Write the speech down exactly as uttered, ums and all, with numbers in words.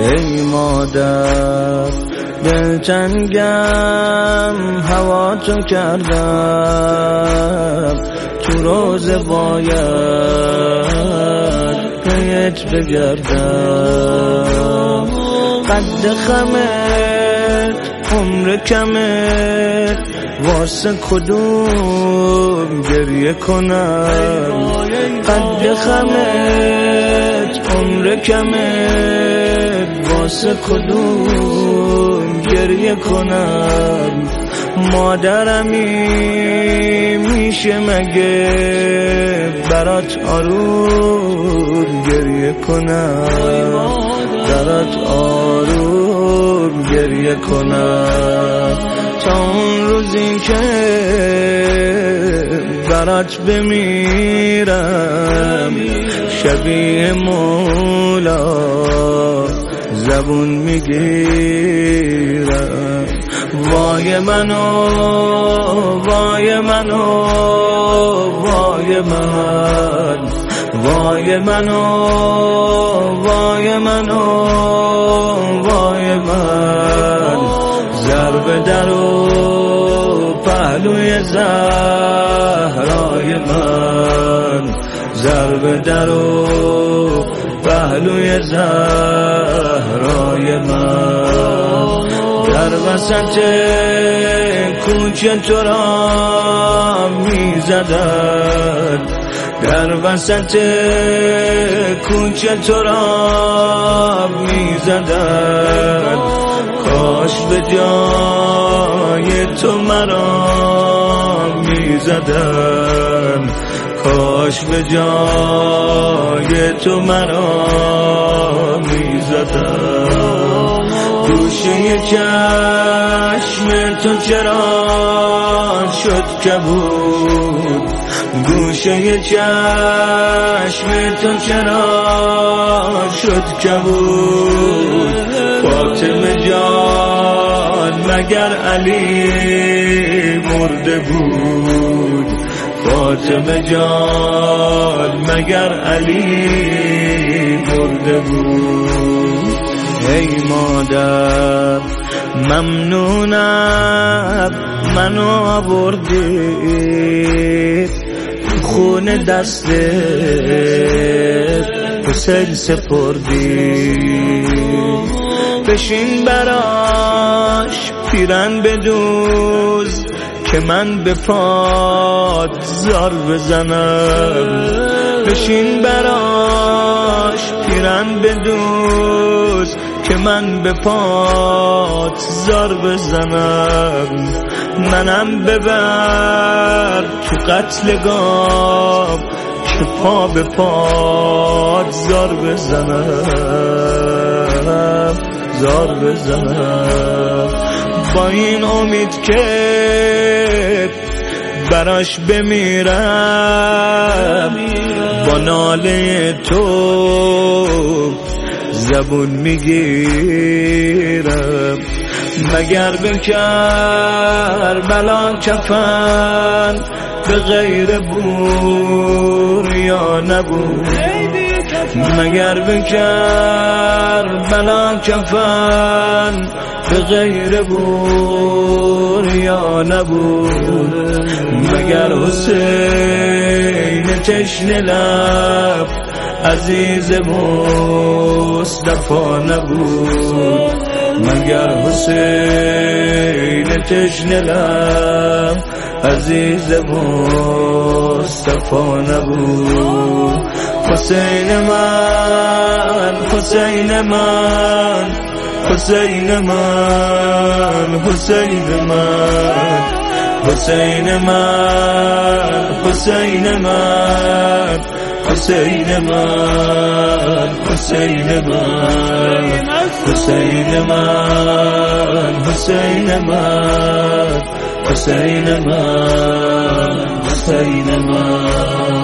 ای مادر دلتنگم هوا تو کردم، تو روزه باید پیت بگردم. قد خمت عمر کمت واسه کدوم گریه کنم. قد خمت عمر کمت واسه کدوم گریه کنم. مادرمی میشه مگه برات آروم گریه کنم، برات آروم گریه کنم. تا اون روزی که برات بمیرم شبیه مولا زبون میگیرم. وای منو وای منو وای من، وای منو وای منو وای من. ضرب در و پهلوی زهرای من، ضرب در و پهلوی زهرای من. در وسط کوچه تو را میزدن، در وسط کوچه تو را میزدن. کاش به جای تو مرا میزدن، کاش به جای تو مرا میزدن. گوشه چشم تو چرا شد کبود، گوشه چشم تو چرا شد کبود. فاطمه جان مگر علی مرده بود، فاطمه جان مگر علی مرده بود. ای مادر ممنونم منو آوردی، خون دست حسین سپردی. بشین براش پیرن بدوز که من به پات زار بزنم. بشین براش پیرن بدوز که من به پات زار بزنم. منم ببر تو قتلگاه که پا به پات زار بزنم، زار بزنم. با این امید که براش بمیرم، با ناله تو زبون میگیرم. مگر به کربلا کفن به غیر بور یا نبود، مگر به کربلا کفن به غیر بور یا نبود. مگر حسین تشنه لب عزیز مصطفی نبود، مگر حسین تشنه لب عزیز مصطفی نبود. حسین من حسین من حسین من حسین من حسین من حسین من حسین من حسین من حسین من حسین من حسین من حسین من